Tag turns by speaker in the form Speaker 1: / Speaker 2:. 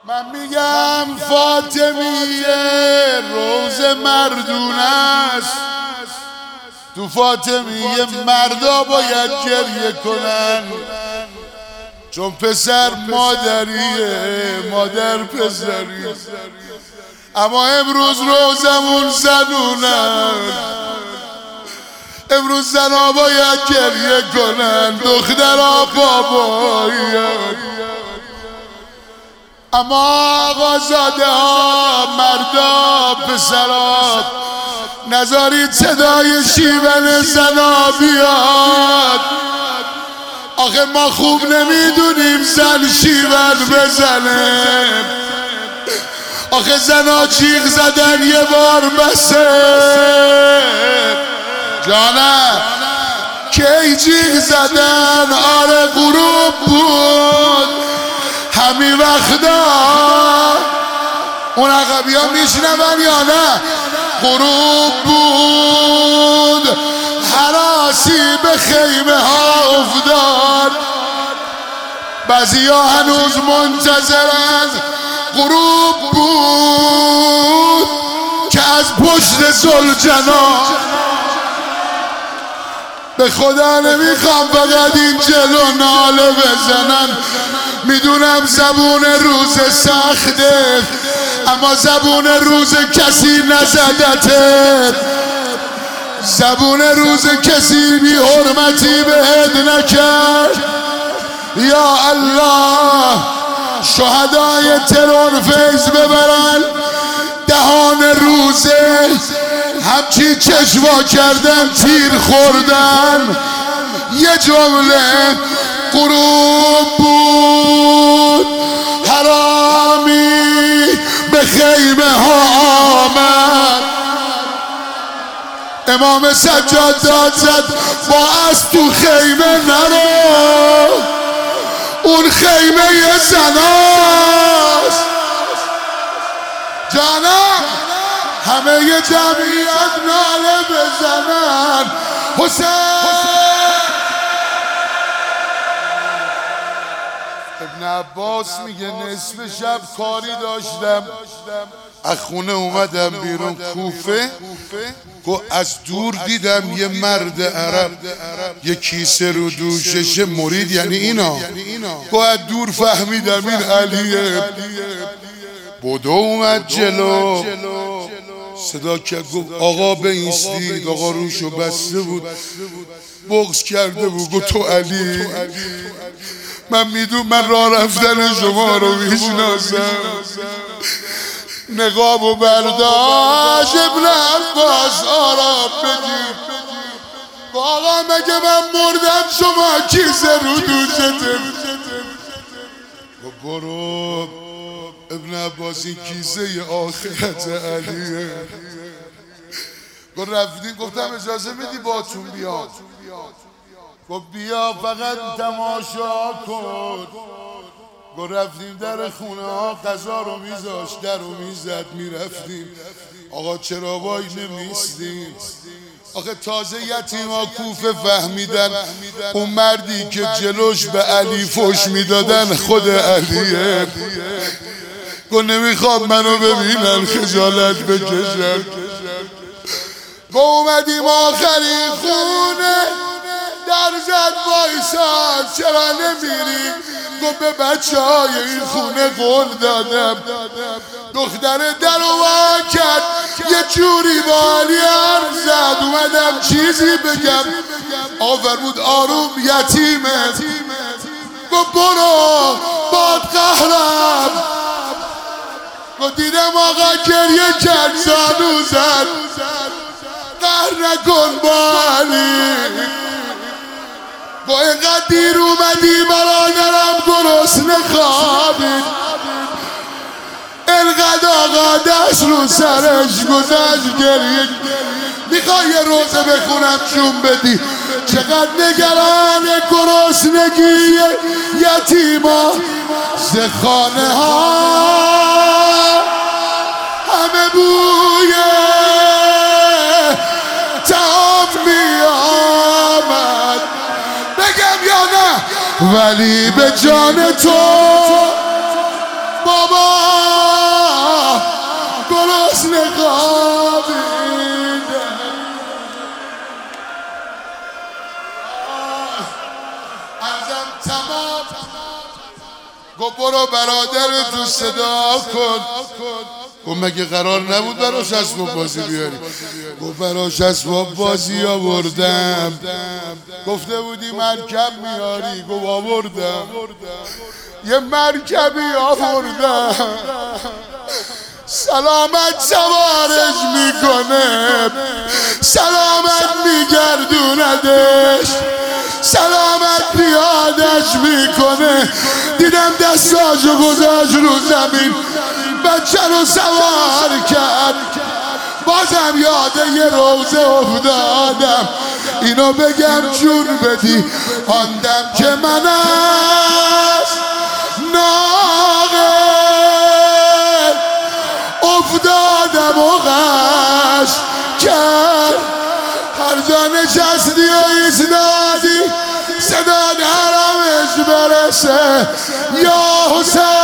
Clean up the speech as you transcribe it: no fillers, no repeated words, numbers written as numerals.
Speaker 1: من میگم فاطمیه روز مردونه است. تو فاطمیه مردا باید گریه کنن، چون پسر مادریه، مادر پسریه. اما امروز روزمون زنونه، امروز زنها باید گریه کنن، دخترها باباییه. اما آقازاده ها، مردا، پسرها، نذارید صدای شیون زنا بیاد. آخه ما خوب نمیدونیم زن شیون بزنه. آخه زنا جیغ زدن یه بار بسه. جانم کی جیغ زدن؟ آره غروب بود. همین وقتا اون عقبی ها میشنون یا نه؟ غروب بود، هراسی به خیمه ها افتاد. بعضی ها هنوز منتظرند. غروب بود که از پشت زلجنا، به خدا نمیخوام فقط این جلو ناله بزنن. میدونم زبون روز سخته، اما زبون روز کسی نزدته. زبون روز کسی بی حرمتی بهت نکرد. یا الله، شهدای ترور فیض ببرن. دهان روزه همچی چشوا کردن، تیر خوردن. یه جمله غروب بود، حرامی به خیمه ها آمد. امام سجاد داد زد با از تو خیمه نرو، اون خیمه زناست. جانم همه ی جمعیت ناله بزنن. حسین ابن عباس میگه نصف شب کاری داشتم، از خونه اومدم بیرون کوفه، گو از دور دیدم یه مرد عرب یه کیسه رو دوشش، مرید یعنی اینا، گو از دور فهمیدم این علیه. بودو اومد جلو، صدا کرد گفت آقا بایستید. آقا روشو بسته بود، بغض کرده بود، گفت تو علی؟ من میدونم من راه رفتن شما رو میشناسم. نقاب و برداشت ابن عباس آرام بگیر. آقا مگه من مردم شما کیسه رو دوشته؟ برو ابن عباس این کیسه ی آخرت علیه. گفت رفتیم، گفتم اجازه میدی باتون بیام؟ گفت بیا فقط تماشا کن. گفت رفتیم در خونه ها، غذا رو میذاشت، در رو میزد، میرفتیم. آقا چرا وای نمیستیم؟ آخه تازه یتیما کوفه فهمیدن اون مردی که جلوش به علی فوش میدادن خود علیه. گفت نمیخواد منو ببینن خجالت بکشن. گفت اومدیم آخرین خونه، در زد وایساد چرا نمیری؟ گفت به بچه های این خونه قول دادم. دختر در وا کرد، یه جوری والی حرف زد. اومدم چیزی بگم، فرمود آروم یتیمه. گفت برو باد قهرم. گفت دیدم آقا گریه کرد، زانو زد، قهر نکن بالی. با اینقدر دیر اومدی برادرم، گرسنه خوابید. اینقدر آقا دست رو سرش گذشت گریه. میخوای یه روزه بخونم جون بدی؟ چقدر نگران گرسنگی یتیما ز خانه ها، همه بوی تعام میامد. بگم یا نه؟ ولی به جان تو بابا گرسنه خوابیده ازم تمام گو برو برادر تو صدا کن گو مگه قرار نبود براش اسباب بازی بیاری گو براش اسباب بازی آوردم گفته بودی مرکب میاری گو آوردم یه مرکبی آوردم سلامت سوارش میکنه سلامت میگردوندش سلامت پیادش میکنه دیدم دستاشو گذاشت رو زمین بچه رو سوار کرد بازم یاد یه روزه افتادم اینو بگم جون بدی آن دم که من از ناقل افتادم و غش کرد هر جا نشستی و ایستادی صدا درمش برسه یا حسین